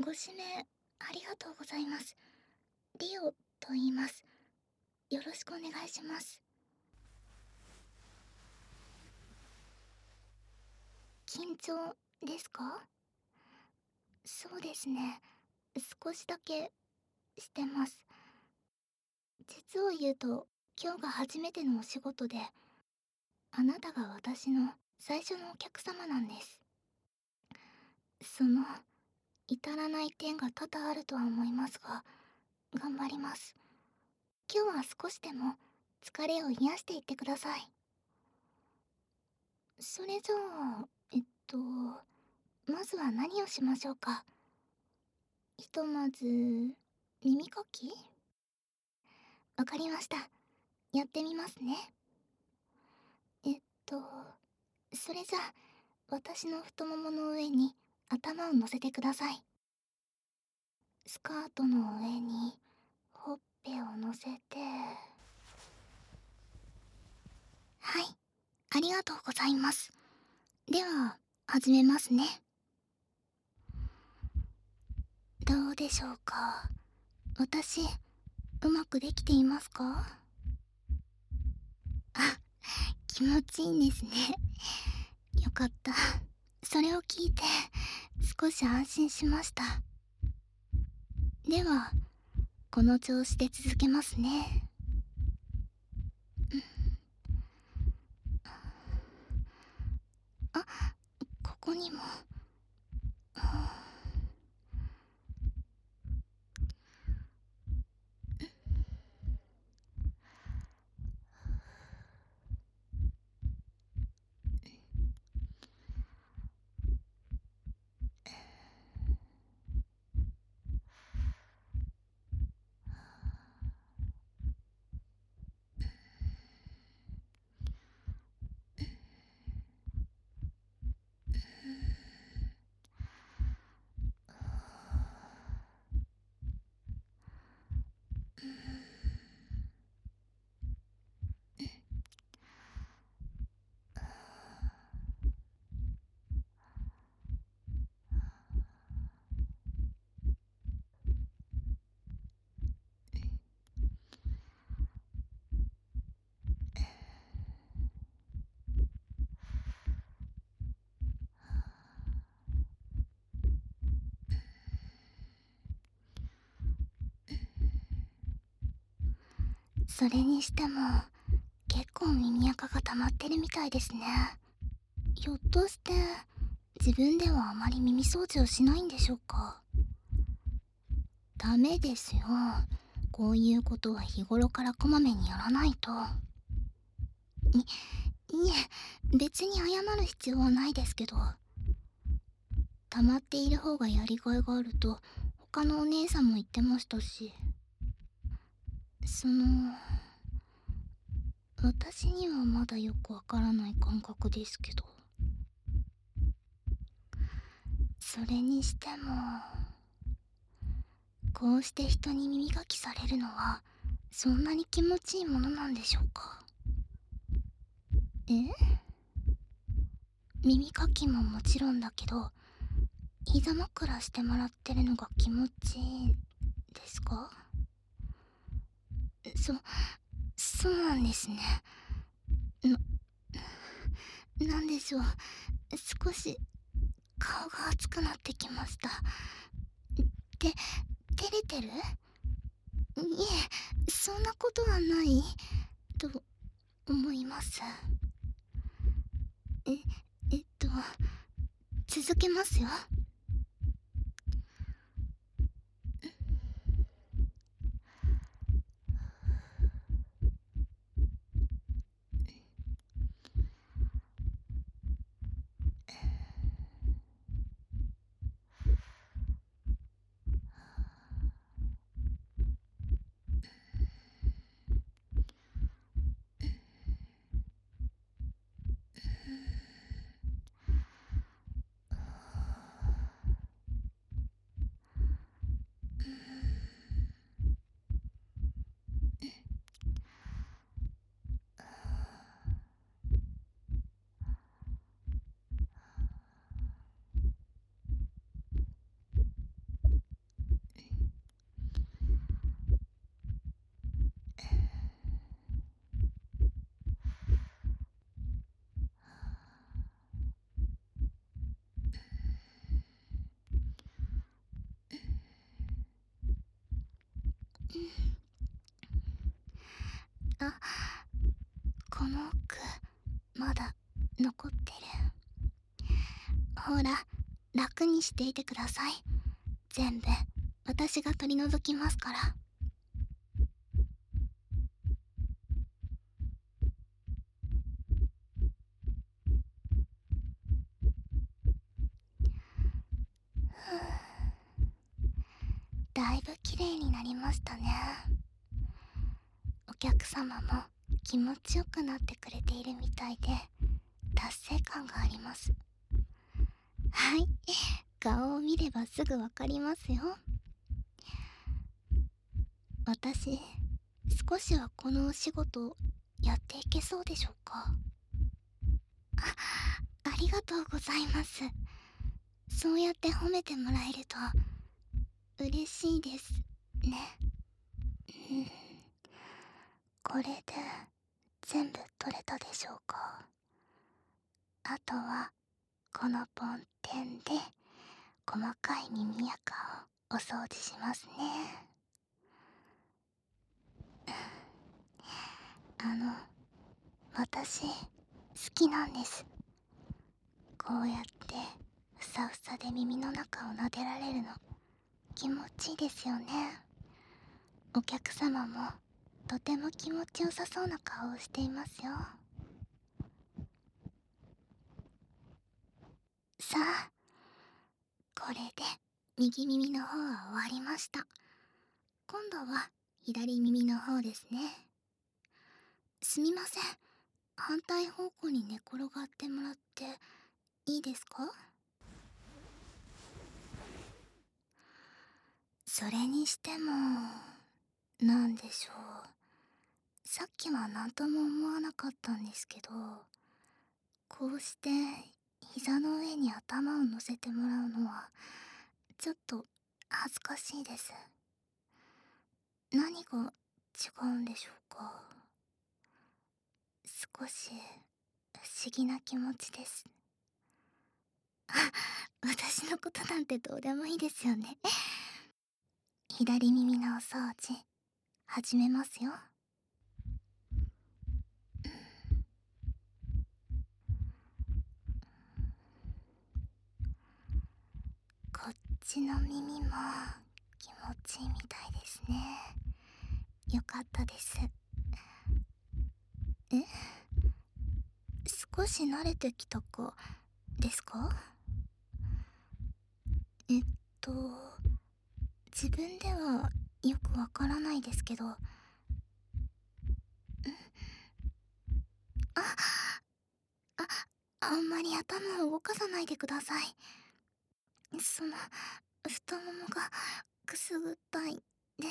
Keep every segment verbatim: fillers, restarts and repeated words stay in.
ご指名ありがとうございます。リオと言います。よろしくお願いします。緊張ですか？そうですね。少しだけしてます。実を言うと、今日が初めてのお仕事で、あなたが私の最初のお客様なんです。その、至らない点が多々あるとは思いますが、頑張ります。今日は少しでも疲れを癒していってください。それじゃあ、えっと、まずは何をしましょうか。ひとまず、耳かき？わかりました。やってみますね。えっと、それじゃあ、私の太ももの上に頭を乗せてください。スカートの上にほっぺを乗せて。はい、ありがとうございます。では、始めますね。どうでしょうか。私、うまくできていますか？あ、気持ちいいんですね。よかった。それを聞いて、少し安心しました。では、この調子で続けますね。あ、ここにも。それにしても、結構耳垢が溜まってるみたいですね。ひょっとして、自分ではあまり耳掃除をしないんでしょうか。ダメですよ。こういうことは日頃からこまめにやらないと。い、いえ、別に謝る必要はないですけど。溜まっている方がやりがいがあると、他のお姉さんも言ってましたし。その、私にはまだよくわからない感覚ですけど。それにしても、こうして人に耳かきされるのは、そんなに気持ちいいものなんでしょうか。え？耳かきももちろんだけど、膝枕してもらってるのが気持ちいいですか？そ、そうなんですね。な、なんでしょう。少し、顔が熱くなってきました。て、照れてる？いえ、そんなことはない、と思います。え、えっと、続けますよ。 あ、この奥まだ残ってる。ほら、楽にしていてください。全部私が取り除きますから。だいぶ綺麗になりましたね。お客様も気持ちよくなってくれているみたいで達成感があります。はい、顔を見ればすぐわかりますよ。私、少しはこのお仕事やっていけそうでしょうか。あ、ありがとうございます。そうやって褒めてもらえると嬉しいですね。うん、これで全部取れたでしょうか。あとはこの梵天で細かい耳垢をお掃除しますね。あの、私好きなんです。こうやってふさふさで耳の中を撫でられるの気持ちいいですよね。お客様もとても気持ちよさそうな顔をしていますよ。さあ、これで右耳の方は終わりました。今度は左耳の方ですね。すみません、反対方向に寝転がってもらっていいですか？それにしても、なんでしょう。さっきは何とも思わなかったんですけど、こうして膝の上に頭を乗せてもらうのはちょっと恥ずかしいです。何が違うんでしょうか。少し不思議な気持ちです。あ、私のことなんてどうでもいいですよね。左耳のお掃除始めますよ。こっちの耳も気持ちいいみたいですね。よかったです。え、少し慣れてきたかですか？えっと自分ではよくわからないですけど、あ、あ、あんまり頭を動かさないでください。その太ももがくすぐったいです。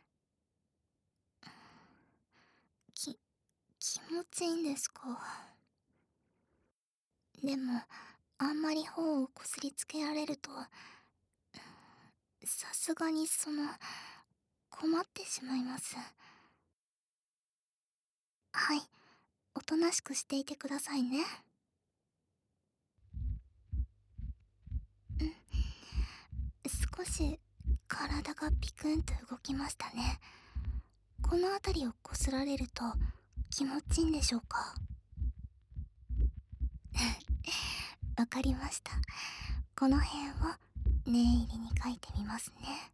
き気持ちいいんですか？でもあんまり頬をこすりつけられるとさすがにその困ってしまいます。はい、おとなしくしていてくださいね。うん、少し体がピクンと動きましたね。この辺りをこすられると気持ちいいんでしょうか？わかりました。この辺を念入りに書いてみますね。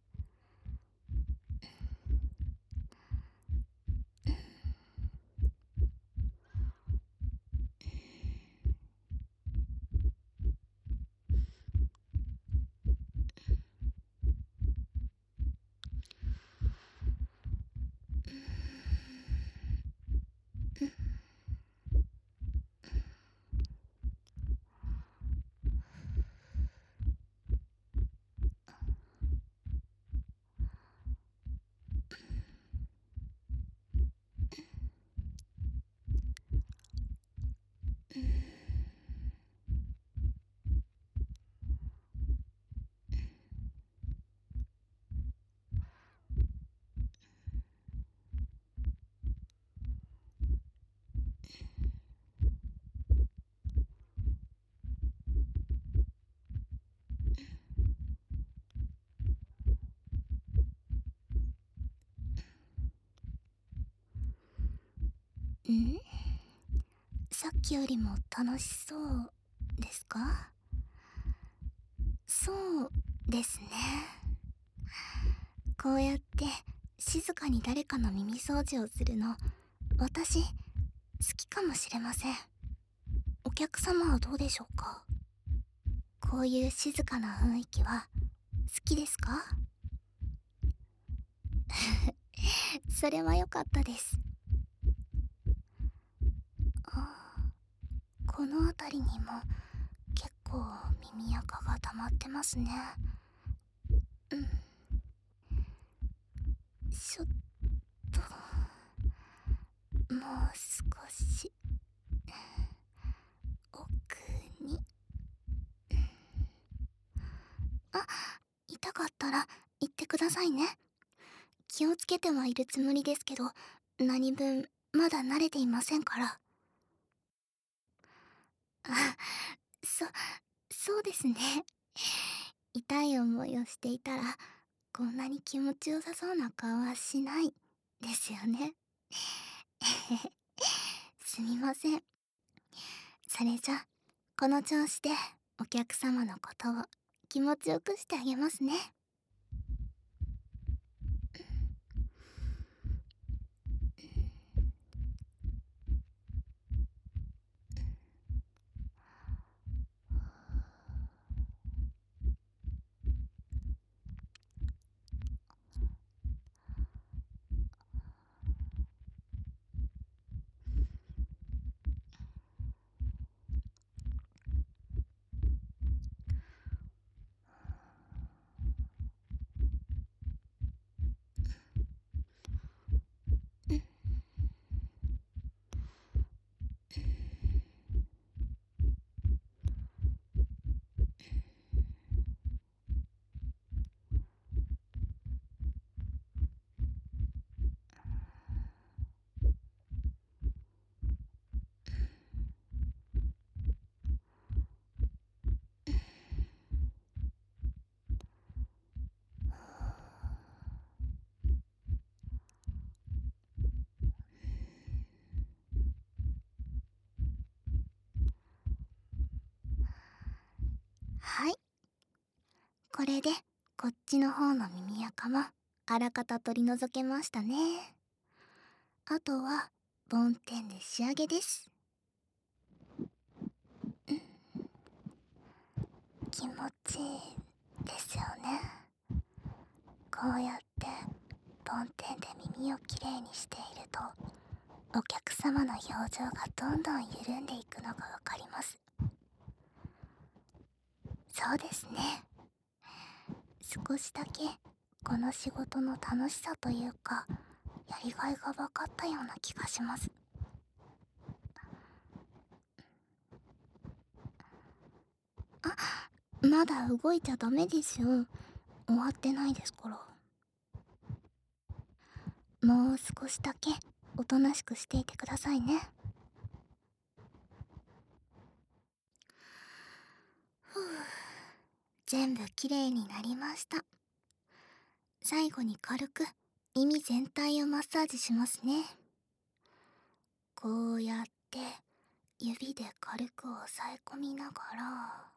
ん？さっきよりも楽しそうですか？そうですね。こうやって静かに誰かの耳掃除をするの、私好きかもしれません。お客様はどうでしょうか？こういう静かな雰囲気は好きですか？それは良かったです。あ、この辺りにも結構耳垢が溜まってますね。うん、ちょっともう少し奥に。あ、痛かったら言ってくださいね。気をつけてはいるつもりですけど、何分まだ慣れていませんから。あ、そ、そうですね。痛い思いをしていたら、こんなに気持ちよさそうな顔はしないですよね。すみません。それじゃ、この調子でお客様のことを気持ちよくしてあげますね。はい。これで、こっちの方の耳垢も、あらかた取り除けましたね。あとは、梵天で仕上げです。気持ちいいですよね。こうやって梵天で耳をきれいにしていると、お客様の表情がどんどん緩んでいくのがわかります。そうですね。少しだけこの仕事の楽しさというか、やりがいが分かったような気がします。あ、まだ動いちゃダメですよ。終わってないですから。もう少しだけおとなしくしていてくださいね。ふう、全部きれいになりました。最後に軽く耳全体をマッサージしますね。こうやって指で軽く押さえ込みながら、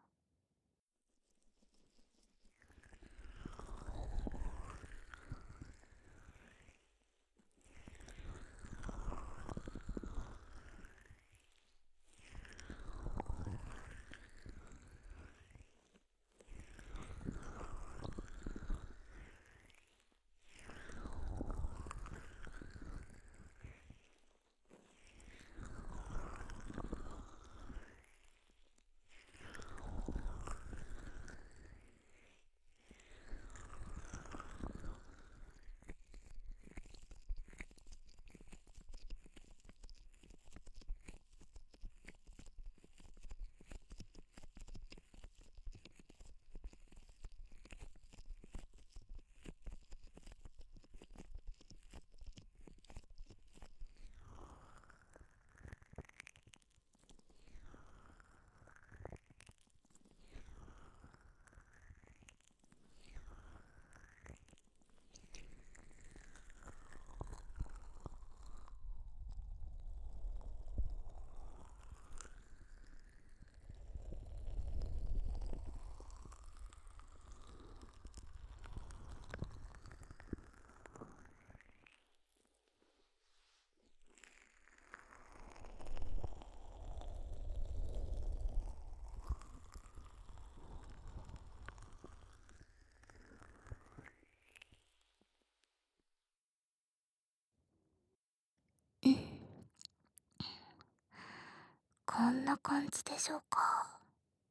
こんな感じでしょうか。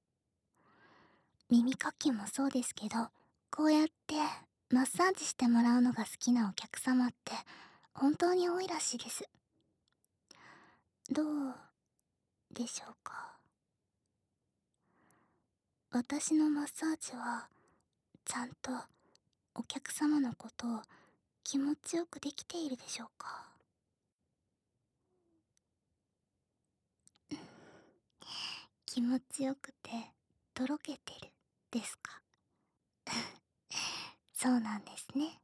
耳かきもそうですけど、こうやってマッサージしてもらうのが好きなお客様って本当に多いらしいです。どうでしょうか。私のマッサージはちゃんとお客様のことを気持ちよくできているでしょうか。気持ちよくてとろけてるですか。そうなんですね。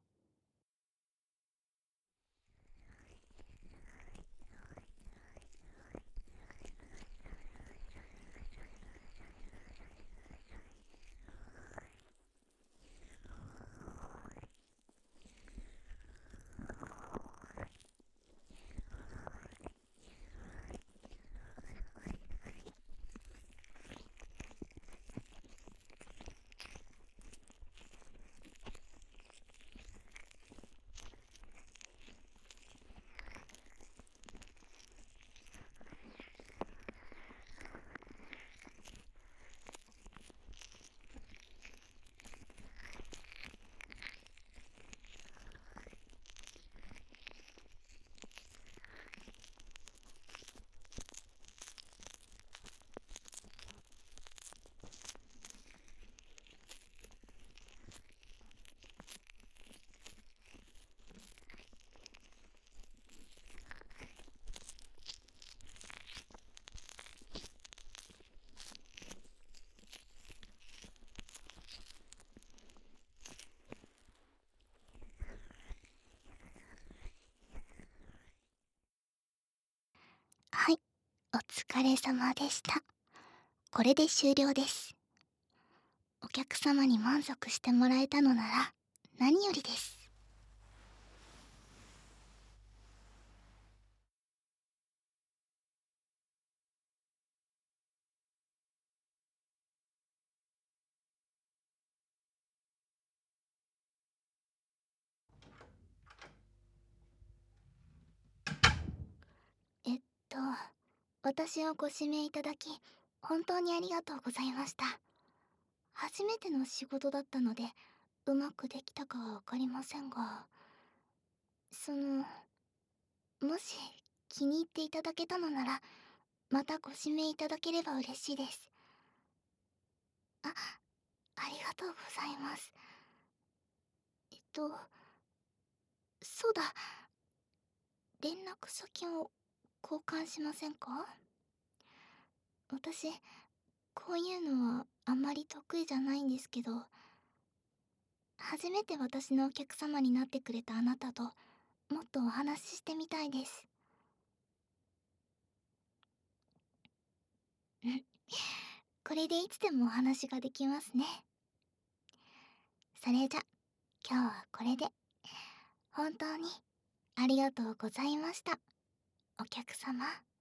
はい、お疲れ様でした。これで終了です。お客様に満足してもらえたのなら何よりです。えっと、私をご指名いただき、本当にありがとうございました。初めての仕事だったので、うまくできたかはわかりませんが、その、もし気に入っていただけたのなら、またご指名いただければ嬉しいです。あ、ありがとうございます。えっと、そうだ、連絡先を交換しませんか？私、こういうのはあんまり得意じゃないんですけど、初めて私のお客様になってくれたあなたともっとお話ししてみたいです。うん、これでいつでもお話ができますね。それじゃ、今日はこれで。本当にありがとうございました、お客様。